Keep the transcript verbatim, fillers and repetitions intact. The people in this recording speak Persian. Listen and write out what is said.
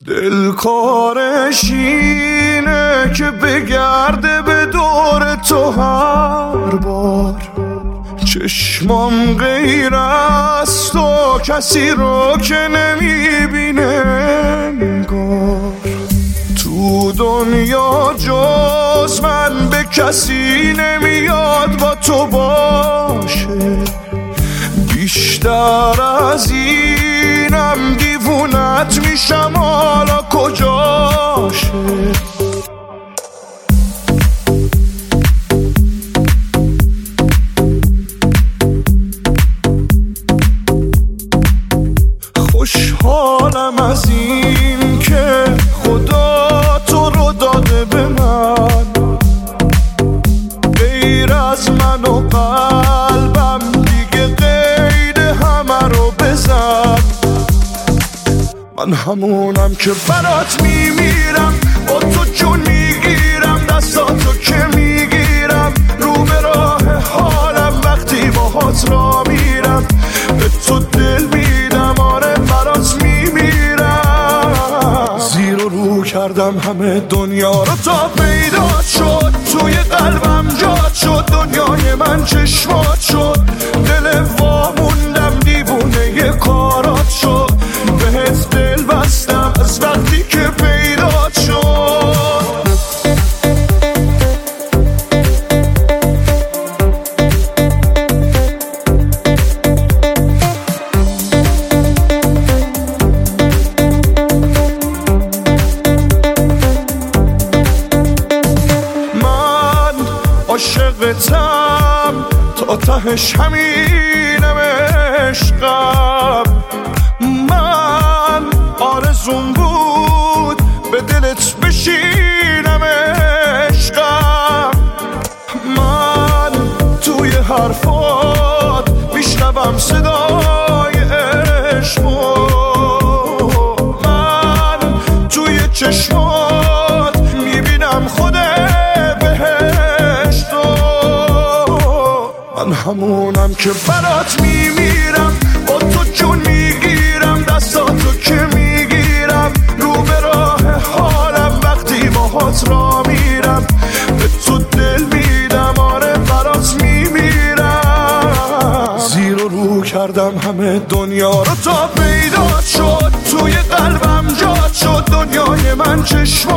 دلکارش اینه که بگرده به دور تو هر بار، چشمام غیر از تو کسی رو که نمیبینه انگار. تو دنیا جز من به کسی نمیاد با تو باشه، بیشتر از اینم دیوونت میشم حالا کجاشه. خوشحالم از این که خدا تو رو داده به من، غیر از من و قلبم دیگه قید همه رو بزن. من همونم که برات میمیرم، با تو جون میگیرم، دستاتو که میگیرم، رو به راه حالم وقتی باهات را میرم، به تو دل میدم، آره برات میمیرم. زیر و رو کردم همه دنیا رو تا پیدا شد، توی قلبم جات شد، دنیای من چشمات شد، دل واموندم دیوونه ی کارات شد، بهت دل بستم از وقتی که پیدا شد. من عاشقتم تا تهش همینم عشقم، من آرزوم بود به دلت بشینم عشقم، من توی حرفات میشنوم صدای عشقو، من توی چشمات میبینم خود بهشتو. من همونم که برات میمیرم، با تو جون میگیرم، دستاتو که میگیرم، رو به راه حالم وقتی باهات را میرم، به تو دل میدم، آره برات میمیرم. زیر و رو کردم همه دنیا رو تا پیدا شد، توی قلبم جات شد، دنیای من چشم